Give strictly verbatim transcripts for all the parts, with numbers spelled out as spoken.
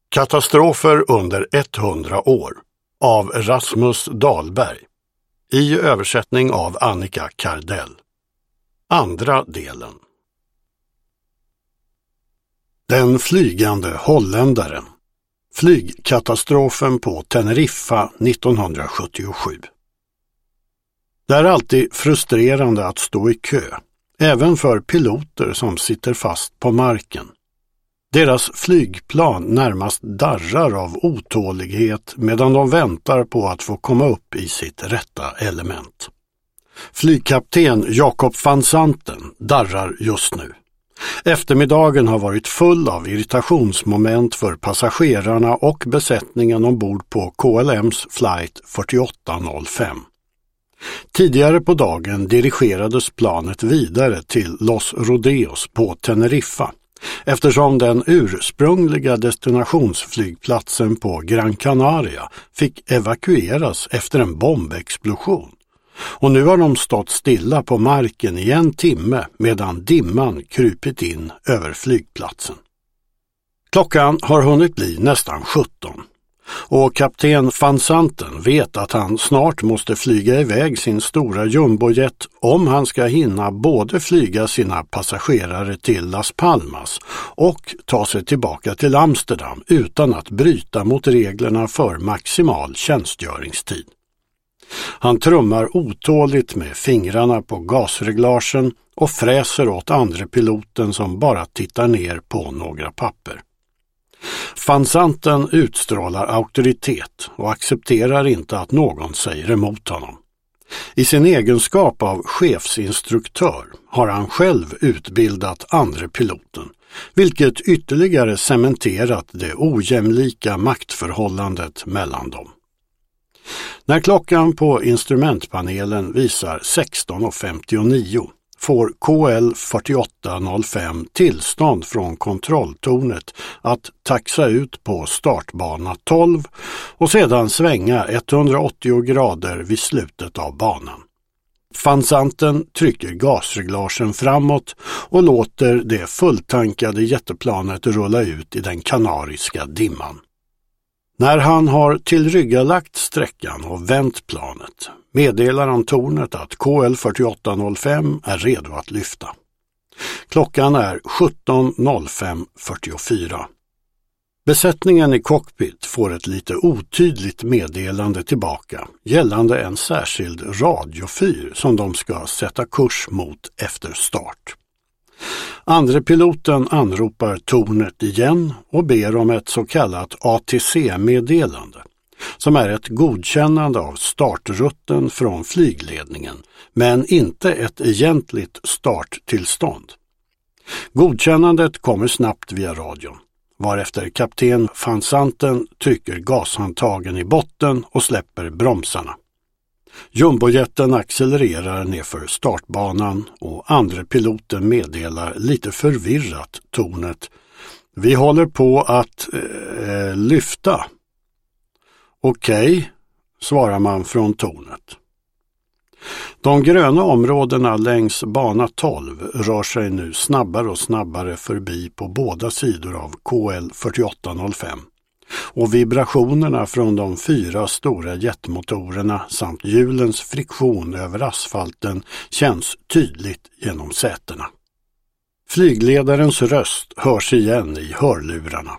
Katastrofer under hundra år av Rasmus Dahlberg i översättning av Annika Kardell. Andra delen. Den flygande holländaren. Flygkatastrofen på Teneriffa nittonhundrasjuttiosju. Det är alltid frustrerande att stå i kö, även för piloter som sitter fast på marken. Deras flygplan närmast darrar av otålighet medan de väntar på att få komma upp i sitt rätta element. Flygkapten Jacob van Santen darrar just nu. Eftermiddagen har varit full av irritationsmoment för passagerarna och besättningen ombord på K L M:s flight fyrtioåtta noll fem. Tidigare på dagen dirigerades planet vidare till Los Rodeos på Teneriffa, eftersom den ursprungliga destinationsflygplatsen på Gran Canaria fick evakueras efter en bombexplosion. Och nu har de stått stilla på marken i en timme medan dimman krypit in över flygplatsen. Klockan har hunnit bli nästan sjutton. Och kapten van Santen vet att han snart måste flyga iväg sin stora jumbojet om han ska hinna både flyga sina passagerare till Las Palmas och ta sig tillbaka till Amsterdam utan att bryta mot reglerna för maximal tjänstgöringstid. Han trummar otåligt med fingrarna på gasreglagen och fräser åt andre piloten som bara tittar ner på några papper. Van Santen utstrålar auktoritet och accepterar inte att någon säger emot honom. I sin egenskap av chefsinstruktör har han själv utbildat andre piloten, vilket ytterligare cementerat det ojämlika maktförhållandet mellan dem. När klockan på instrumentpanelen visar sexton femtionio får K L fyrtioåtta noll fem tillstånd från kontrolltornet att taxa ut på startbana tolv och sedan svänga etthundraåttio grader vid slutet av banan. Van Santen trycker gasreglagen framåt och låter det fulltankade jätteplanet rulla ut i den kanariska dimman. När han har tillryggalagt sträckan och vänt planet meddelar han tornet att K L fyrtioåtta noll fem är redo att lyfta. Klockan är sjutton fem fyrtiofyra. Besättningen i cockpit får ett lite otydligt meddelande tillbaka gällande en särskild radiofyr som de ska sätta kurs mot efter start. Andre piloten anropar tornet igen och ber om ett så kallat A T C-meddelande, som är ett godkännande av startrutten från flygledningen, men inte ett egentligt starttillstånd. Godkännandet kommer snabbt via radion, varefter kapten van Santen trycker gashandtagen i botten och släpper bromsarna. Jumbojeten accelererar nerför startbanan och andre piloten meddelar lite förvirrat tornet: vi håller på att eh, lyfta. Okej, svarar man från tornet. De gröna områdena längs bana tolv rör sig nu snabbare och snabbare förbi på båda sidor av K L fyrtioåtta noll fem. Och vibrationerna från de fyra stora jetmotorerna samt hjulens friktion över asfalten känns tydligt genom sätena. Flygledarens röst hörs igen i hörlurarna.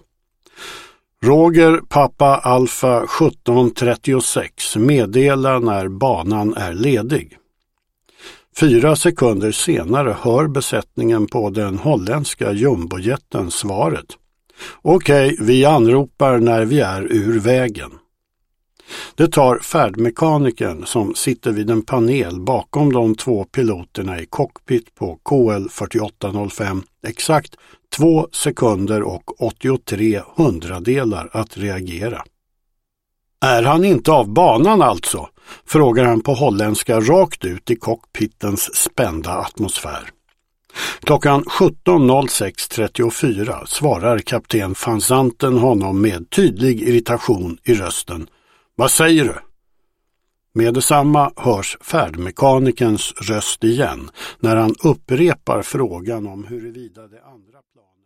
Roger Papa Alfa sjutton trettiosex meddelar när banan är ledig. Fyra sekunder senare hör besättningen på den holländska jumbojeten svaret: okej, vi anropar när vi är ur vägen. Det tar färdmekanikern som sitter vid en panel bakom de två piloterna i cockpit på K L fyrtioåtta noll fem exakt två sekunder och åttiotre hundradelar att reagera. Är han inte av banan alltså? Frågar han på holländska rakt ut i cockpitens spända atmosfär. Klockan sjutton sex trettiofyra svarar kapten van Santen honom med tydlig irritation i rösten: vad säger du? Med detsamma hörs färdmekanikerns röst igen när han upprepar frågan om huruvida det andra planet